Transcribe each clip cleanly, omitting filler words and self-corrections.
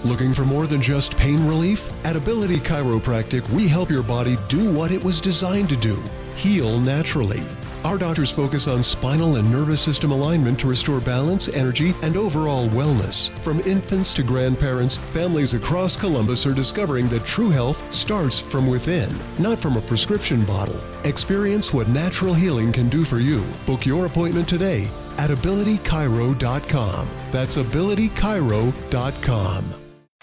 Looking for more than just pain relief? At Ability Chiropractic, we help your body do what it was designed to do, heal naturally. Our doctors focus on spinal and nervous system alignment to restore balance, energy, and overall wellness. From infants to grandparents, families across Columbus are discovering that true health starts from within, not from a prescription bottle. Experience what natural healing can do for you. Book your appointment today at abilitychiro.com. That's abilitychiro.com.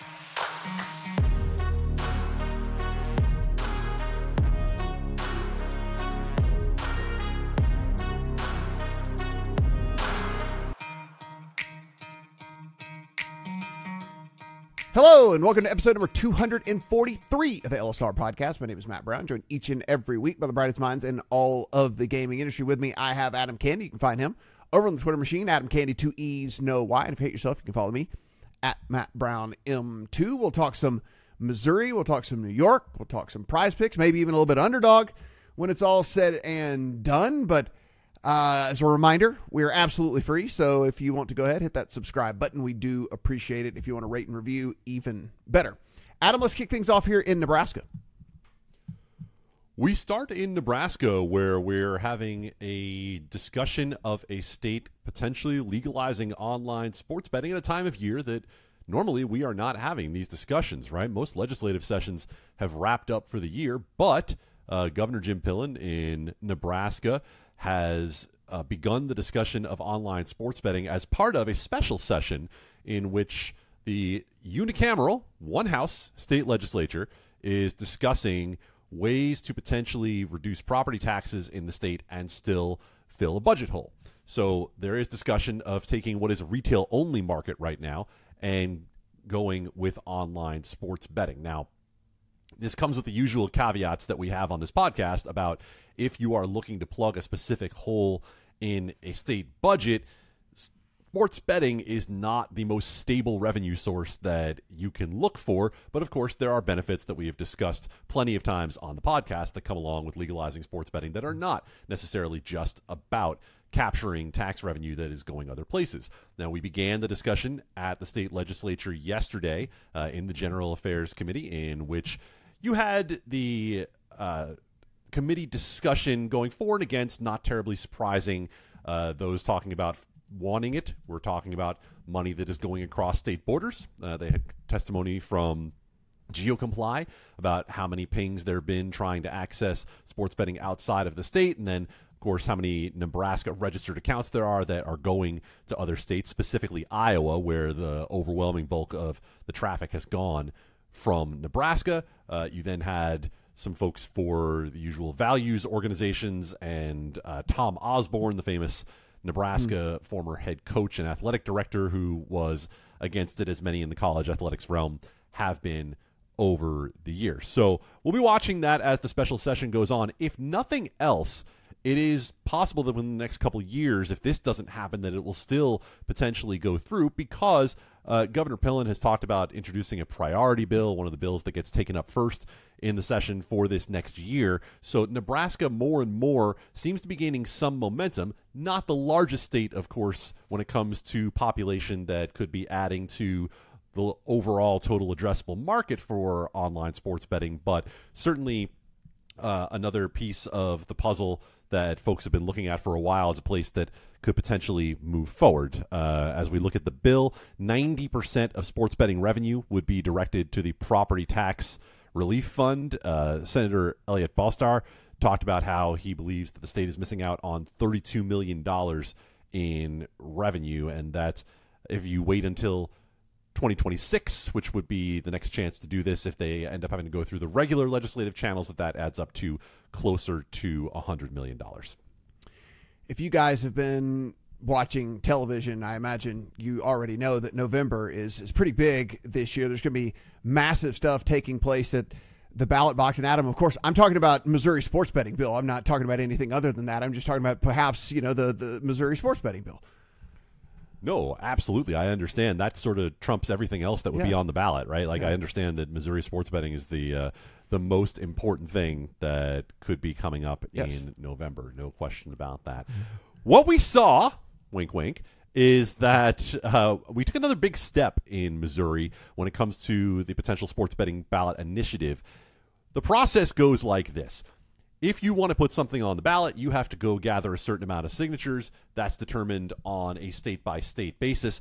Hello, and welcome to episode number 243 of the LSR Podcast. My name is Matt Brown, joined each and every week by the brightest minds in all of the gaming industry. With me, I have Adam Candy. You can find him over on the Twitter machine, Adam Candy, 2 E's, no Y. And if you hate yourself, you can follow me at Matt Brown M2. We'll talk some Missouri. We'll talk some New York. We'll talk some prize picks, maybe even a little bit of underdog when it's all said and done. But as a reminder, we are absolutely free, so if you want to go ahead, hit that subscribe button. We do appreciate it. If you want to rate and review, even better. Adam, let's kick things off here in Nebraska. We start in Nebraska, where we're having a discussion of a state potentially legalizing online sports betting at a time of year that normally we are not having these discussions, right? Most legislative sessions have wrapped up for the year, but Governor Jim Pillen in Nebraska has begun the discussion of online sports betting as part of a special session in which the unicameral, one-house state legislature is discussing ways to potentially reduce property taxes in the state and still fill a budget hole. So there is discussion of taking what is a retail-only market right now and going with online sports betting. Now, this comes with the usual caveats that we have on this podcast about if you are looking to plug a specific hole in a state budget, sports betting is not the most stable revenue source that you can look for. But of course, there are benefits that we have discussed plenty of times on the podcast that come along with legalizing sports betting that are not necessarily just about capturing tax revenue that is going other places. Now, we began the discussion at the state legislature yesterday in the General Affairs Committee, in which you had the committee discussion going for and against, not terribly surprising. Those talking about wanting it. We're talking about money that is going across state borders. They had testimony from GeoComply about how many pings there have been trying to access sports betting outside of the state. And then, of course, how many Nebraska registered accounts there are that are going to other states, specifically Iowa, where the overwhelming bulk of the traffic has gone from Nebraska. You then had some folks for the usual values organizations and Tom Osborne, the famous Nebraska former head coach and athletic director, who was against it, as many in the college athletics realm have been over the years. So we'll be watching that as the special session goes on. If nothing else, it is possible that within the next couple of years, if this doesn't happen, that it will still potentially go through, because Governor Pillen has talked about introducing a priority bill, one of the bills that gets taken up first in the session for this next year. So Nebraska more and more seems to be gaining some momentum. Not the largest state, of course, when it comes to population that could be adding to the overall total addressable market for online sports betting, but certainly another piece of the puzzle that folks have been looking at for a while as a place that could potentially move forward. As we look at the bill, 90% of sports betting revenue would be directed to the property tax relief fund. Senator Elliot Bostar talked about how he believes that the state is missing out on $32 million in revenue, and that if you wait until 2026, which would be the next chance to do this if they end up having to go through the regular legislative channels, that adds up to closer to $100 million. If you guys have been watching television, I imagine you already know that November is pretty big this year. There's going to be massive stuff taking place at the ballot box. And Adam, of course, I'm talking about Missouri sports betting bill. I'm not talking about anything other than that. I'm just talking about perhaps, the Missouri sports betting bill. No, absolutely. I understand. That sort of trumps everything else that would be on the ballot, right? Like, I understand that Missouri sports betting is the most important thing that could be coming up in November. No question about that. What we saw, wink, wink, is that we took another big step in Missouri when it comes to the potential sports betting ballot initiative. The process goes like this. If you want to put something on the ballot, you have to go gather a certain amount of signatures. That's determined on a state-by-state basis.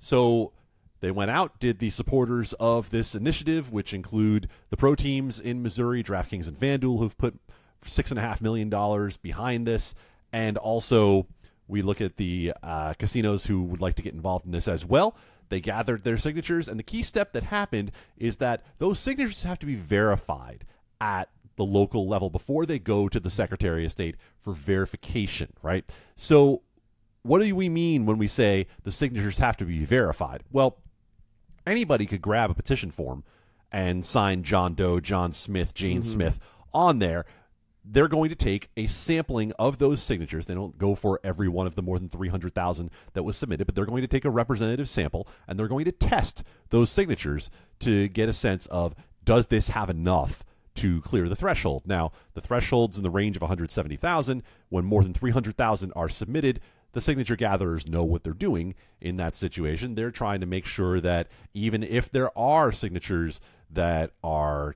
So they went out, did the supporters of this initiative, which include the pro teams in Missouri, DraftKings and FanDuel, who've put $6.5 million behind this, and also we look at the casinos who would like to get involved in this as well. They gathered their signatures, and the key step that happened is that those signatures have to be verified at the local level before they go to the Secretary of State for verification, right? So what do we mean when we say the signatures have to be verified? Well, anybody could grab a petition form and sign John Doe, John Smith, Jane Smith on there. They're going to take a sampling of those signatures. They don't go for every one of the more than 300,000 that was submitted, but they're going to take a representative sample, and they're going to test those signatures to get a sense of, does this have enough to clear the threshold? Now, the threshold's in the range of 170,000. When more than 300,000 are submitted, the signature gatherers know what they're doing in that situation. They're trying to make sure that even if there are signatures that are,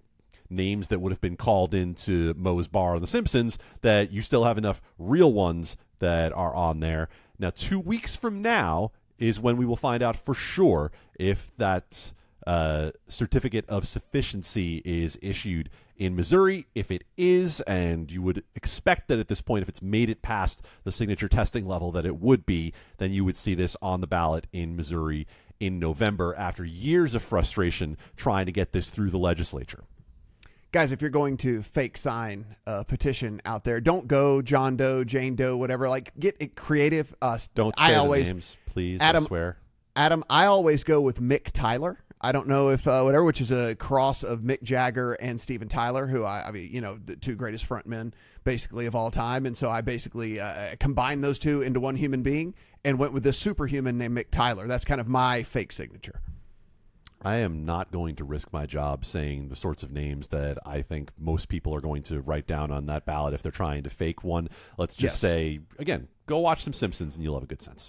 names that would have been called into Moe's Bar on The Simpsons, that you still have enough real ones that are on there. Now, 2 weeks from now is when we will find out for sure if that certificate of sufficiency is issued in Missouri. If it is, and you would expect that at this point, if it's made it past the signature testing level that it would be, then you would see this on the ballot in Missouri in November after years of frustration trying to get this through the legislature. Guys, if you're going to fake sign a petition out there, don't go John Doe, Jane Doe, whatever. Like, get it creative. Don't say the names, please. Adam, I swear. Adam, I always go with Mick Tyler. I don't know if whatever, which is a cross of Mick Jagger and Steven Tyler, who I mean, the two greatest frontmen basically of all time. And so I basically combined those two into one human being and went with this superhuman named Mick Tyler. That's kind of my fake signature. I am not going to risk my job saying the sorts of names that I think most people are going to write down on that ballot if they're trying to fake one. Let's just say, again, go watch some Simpsons and you'll have a good sense.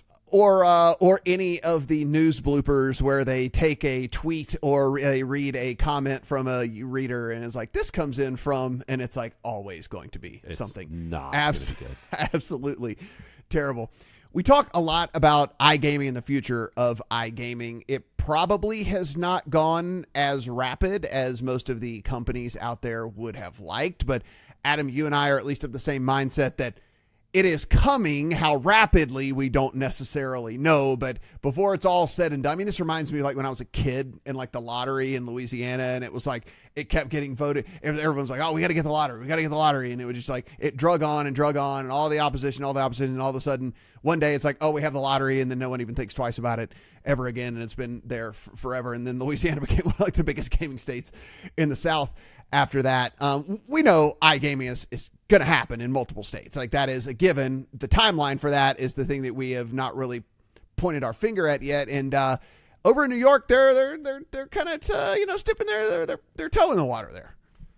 Or any of the news bloopers where they take a tweet or they read a comment from a reader and it's like, this comes in from, and it's like always going to be something not gonna be good. Absolutely terrible. We talk a lot about iGaming and the future of iGaming. It probably has not gone as rapid as most of the companies out there would have liked. But Adam, you and I are at least of the same mindset that it is coming. How rapidly, we don't necessarily know. But before it's all said and done, I mean, this reminds me of like when I was a kid and like the lottery in Louisiana, and it was like it kept getting voted. Everyone's like, oh, we got to get the lottery. We got to get the lottery. And it was just like it drug on and all the opposition. And all of a sudden, one day it's like, oh, we have the lottery. And then no one even thinks twice about it ever again. And it's been there forever. And then Louisiana became one of like the biggest gaming states in the South after that. We know iGaming is going to happen in multiple states. Like that is a given. The timeline for that is the thing that we have not really pointed our finger at yet. And over in New York, they're kind of dipping their toe in the water there.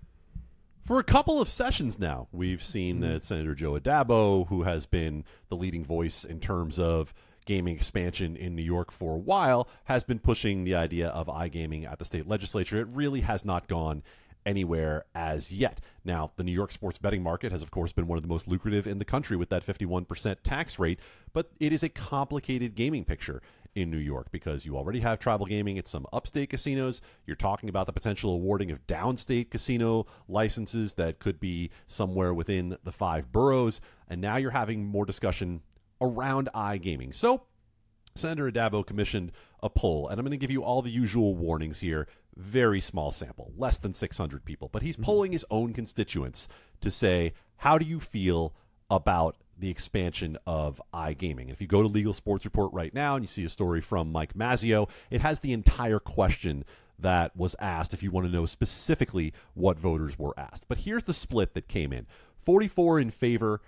For a couple of sessions now, we've seen that Senator Joe Addabbo, who has been the leading voice in terms of gaming expansion in New York for a while, has been pushing the idea of iGaming at the state legislature. It really has not gone anywhere as yet. Now, the New York sports betting market has, of course, been one of the most lucrative in the country with that 51% tax rate, but it is a complicated gaming picture in New York because you already have tribal gaming at some upstate casinos. You're talking about the potential awarding of downstate casino licenses that could be somewhere within the 5 boroughs, and now you're having more discussion around iGaming. So Senator Addabbo commissioned a poll, and I'm going to give you all the usual warnings here. Very small sample, less than 600 people, but he's polling his own constituents to say, how do you feel about the expansion of iGaming? If you go to Legal Sports Report right now and you see a story from Mike Mazzio, it has the entire question that was asked if you want to know specifically what voters were asked. But here's the split that came in. 44 in favor,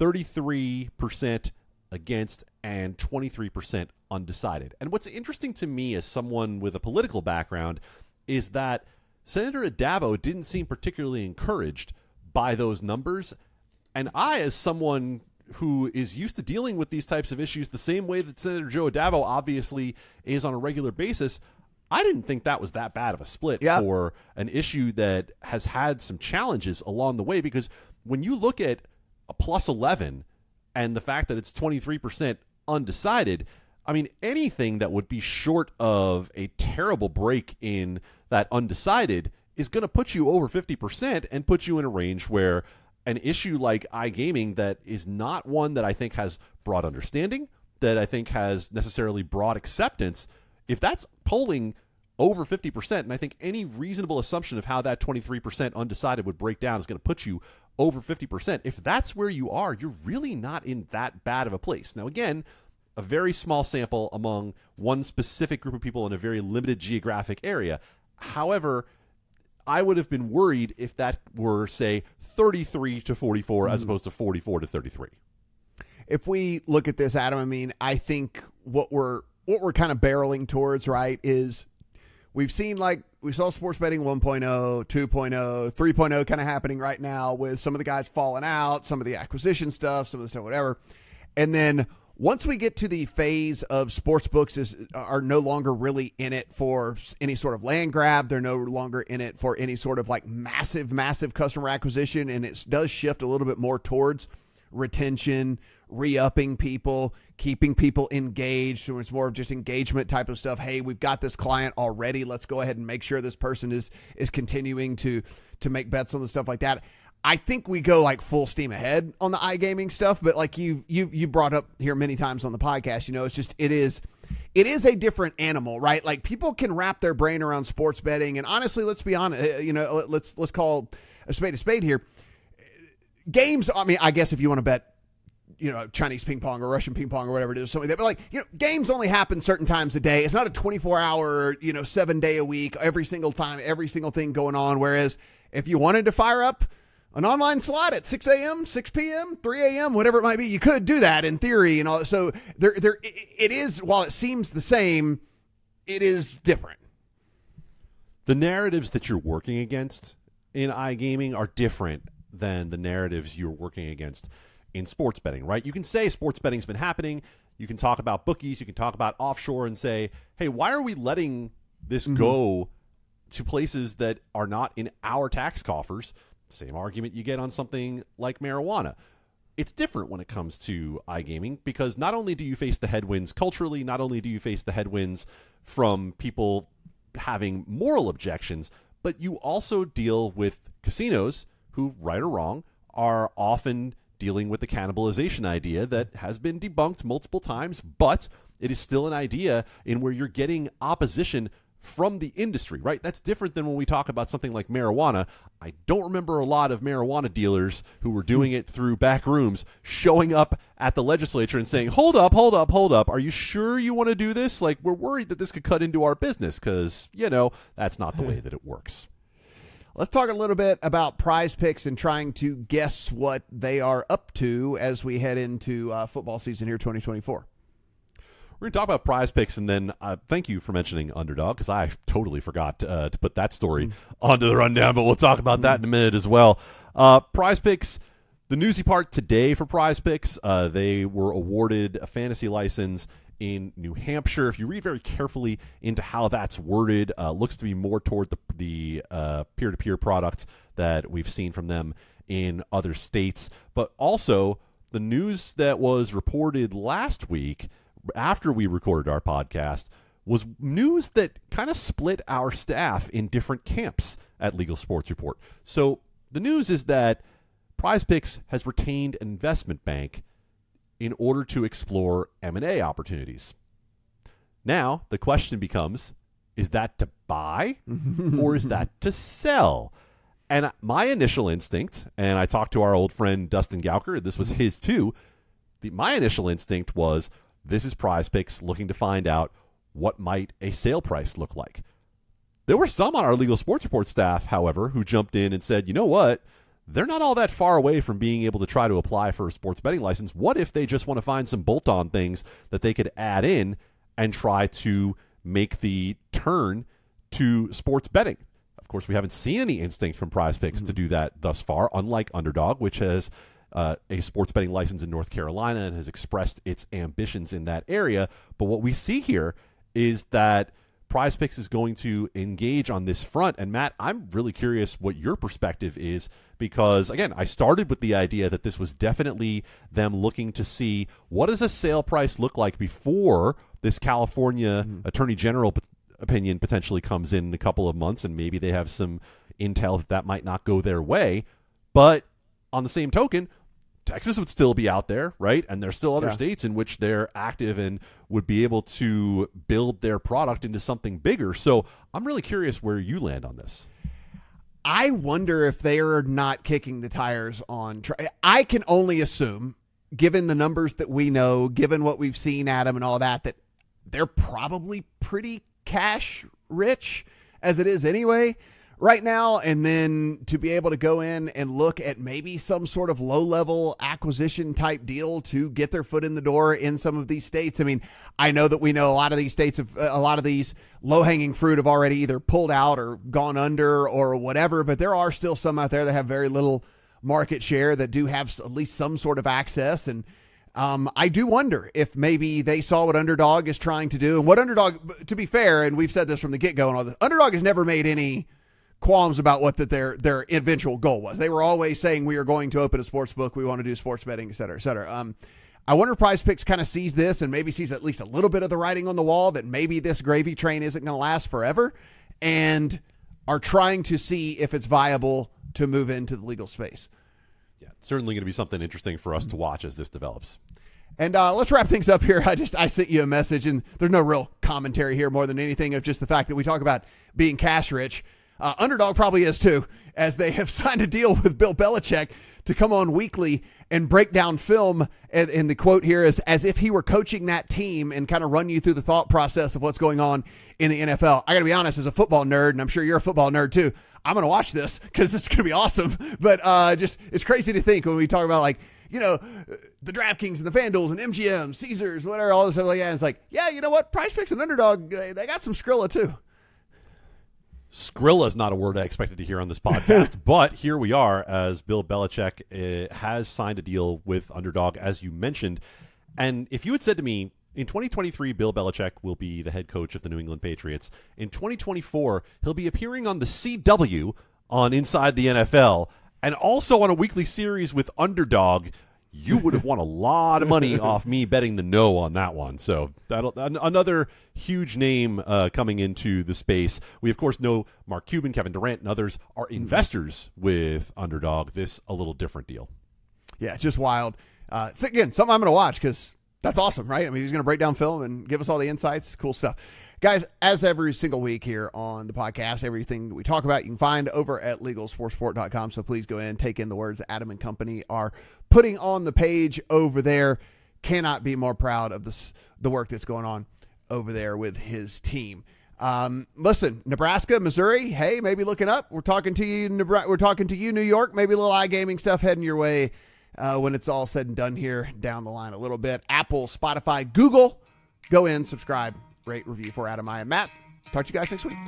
33% against, and 23% undecided. And what's interesting to me as someone with a political background is that Senator Addabbo didn't seem particularly encouraged by those numbers. And I, as someone who is used to dealing with these types of issues the same way that Senator Joe Adamo obviously is on a regular basis, I didn't think that was that bad of a split for an issue that has had some challenges along the way, because when you look at a plus 11 and the fact that it's 23% undecided, I mean, anything that would be short of a terrible break in that undecided is going to put you over 50% and put you in a range where an issue like iGaming that is not one that I think has broad understanding, that I think has necessarily broad acceptance, if that's polling over 50%, and I think any reasonable assumption of how that 23% undecided would break down is going to put you over 50%. If that's where you are, you're really not in that bad of a place. Now, again, a very small sample among one specific group of people in a very limited geographic area. However, I would have been worried if that were, say, 33 to 44 as opposed to 44 to 33. If we look at this, Adam, I mean, I think what we're kind of barreling towards, right, is we've seen, like, we saw sports betting 1.0, 2.0, 3.0 kind of happening right now with some of the guys falling out, some of the acquisition stuff, some of the stuff, whatever. And then once we get to the phase of sports books are no longer really in it for any sort of land grab. They're no longer in it for any sort of like massive customer acquisition. And it does shift a little bit more towards retention, re-upping people, keeping people engaged. So it's more of just engagement type of stuff. Hey, we've got this client already. Let's go ahead and make sure this person is continuing to make bets on the stuff like that. I think we go like full steam ahead on the iGaming stuff, but like you brought up here many times on the podcast, you know, it's just, it is a different animal, right? Like people can wrap their brain around sports betting. And honestly, let's be honest, you know, let's call a spade here. Games, I mean, I guess if you want to bet, you know, Chinese ping pong or Russian ping pong or whatever it is, something like that. But like, you know, games only happen certain times a day. It's not a 24-hour, you know, 7-day a week, every single time, every single thing going on. Whereas if you wanted to fire up an online slot at 6 a.m., 6 p.m., 3 a.m., whatever it might be, you could do that in theory and all that. So it is, while it seems the same, it is different. The narratives that you're working against in iGaming are different than the narratives you're working against in sports betting, right? You can say sports betting's been happening. You can talk about bookies. You can talk about offshore and say, hey, why are we letting this go to places that are not in our tax coffers? Same argument you get on something like marijuana. It's different when it comes to iGaming because not only do you face the headwinds culturally, not only do you face the headwinds from people having moral objections, but you also deal with casinos who, right or wrong, are often dealing with the cannibalization idea that has been debunked multiple times, but it is still an idea in where you're getting opposition from the industry, right? That's different than when we talk about something like marijuana. I don't remember a lot of marijuana dealers who were doing it through back rooms showing up at the legislature and saying, hold up. Are you sure you want to do this? Like, we're worried that this could cut into our business because, you know, that's not the way that it works. Let's talk a little bit about Prize Picks and trying to guess what they are up to as we head into football season here 2024. We're going to talk about Prize Picks, and then thank you for mentioning Underdog, because I totally forgot to put that story onto the rundown, but we'll talk about that in a minute as well. Prize Picks, the newsy part today for Prize Picks, they were awarded a fantasy license in New Hampshire. If you read very carefully into how that's worded, looks to be more toward the peer-to-peer product that we've seen from them in other states. But also, the news that was reported last week after we recorded our podcast was news that kind of split our staff in different camps at Legal Sports Report. So the news is that Prize Picks has retained an investment bank in order to explore M&A opportunities. Now, the question becomes, is that to buy or is that to sell? And my initial instinct, and I talked to our old friend Dustin Gauker, this was his too, my initial instinct was, this is Prize Picks looking to find out what might a sale price look like. There were some on our Legal Sports Report staff, however, who jumped in and said, you know what? They're not all that far away from being able to try to apply for a sports betting license. What if they just want to find some bolt-on things that they could add in and try to make the turn to sports betting? Of course, we haven't seen any instinct from Prize Picks to do that thus far, unlike Underdog, which has a sports betting license in North Carolina and has expressed its ambitions in that area. But what we see here is that Prize Picks is going to engage on this front. And Matt, I'm really curious what your perspective is, because again, I started with the idea that this was definitely them looking to see what does a sale price look like before this California Attorney General opinion potentially comes in a couple of months, and maybe they have some intel that might not go their way. But on the same token, Texas would still be out there, right? And there's still other states in which they're active and would be able to build their product into something bigger. So I'm really curious where you land on this. I wonder if they are not kicking the tires on. I can only assume, given the numbers that we know, given what we've seen, Adam, and all that they're probably pretty cash rich as it is anyway right now. And then to be able to go in and look at maybe some sort of low-level acquisition type deal to get their foot in the door in some of these states. I mean, I know that we know a lot of these states, a lot of these low-hanging fruit have already either pulled out or gone under or whatever, but there are still some out there that have very little market share that do have at least some sort of access. And I do wonder if maybe they saw what Underdog is trying to do. And what Underdog, to be fair, and we've said this from the get-go and all this, Underdog has never made any qualms about what their eventual goal was. They were always saying, we are going to open a sports book, we want to do sports betting, et cetera, et cetera. I wonder if Prize Picks kind of sees this and maybe sees at least a little bit of the writing on the wall that maybe this gravy train isn't going to last forever, and are trying to see if it's viable to move into the legal space. Yeah, it's certainly going to be something interesting for us to watch as this develops. And let's wrap things up here. I sent you a message, and there's no real commentary here more than anything of just the fact that we talk about being cash rich. Underdog probably is too, as they have signed a deal with Bill Belichick to come on weekly and break down film. And the quote here is, as if he were coaching that team, and kind of run you through the thought process of what's going on in the NFL. I got to be honest, as a football nerd, and I'm sure you're a football nerd too, I'm going to watch this because it's going to be awesome. But just it's crazy to think when we talk about, like, you know, the DraftKings and the FanDuels and MGM, Caesars, whatever, all this stuff like that. It's like, yeah, you know what? Prize Picks and Underdog, they got some Skrilla too. Skrilla is not a word I expected to hear on this podcast, but here we are, as Bill Belichick has signed a deal with Underdog, as you mentioned. And if you had said to me, in 2023, Bill Belichick will be the head coach of the New England Patriots. In 2024, he'll be appearing on the CW on Inside the NFL, and also on a weekly series with Underdog, you would have won a lot of money off me betting the no on that one. So another huge name coming into the space. We, of course, know Mark Cuban, Kevin Durant, and others are investors with Underdog. This a little different deal. Yeah, just wild. It's, again, something I'm going to watch because that's awesome, right? I mean, he's going to break down film and give us all the insights. Cool stuff. Guys, as every single week here on the podcast, everything that we talk about you can find over at LegalSportsReport.com. So please go in, take in the words that Adam and company are putting on the page over there. Cannot be more proud of the work that's going on over there with his team. Listen, Nebraska, Missouri, hey, maybe looking up. We're talking to you, New York. Maybe a little iGaming stuff heading your way when it's all said and done here down the line a little bit. Apple, Spotify, Google. Go in, subscribe, rate, review for Adam, I, and Matt. Talk to you guys next week.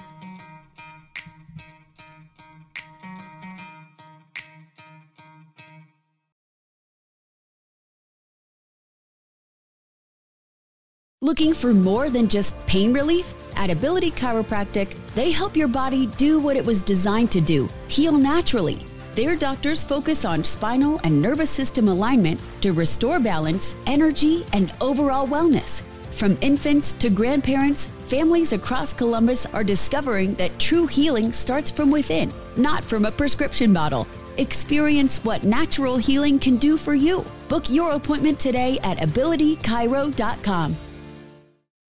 Looking for more than just pain relief? At Ability Chiropractic, they help your body do what it was designed to do, heal naturally. Their doctors focus on spinal and nervous system alignment to restore balance, energy, and overall wellness. From infants to grandparents, families across Columbus are discovering that true healing starts from within, not from a prescription bottle. Experience what natural healing can do for you. Book your appointment today at AbilityChiro.com.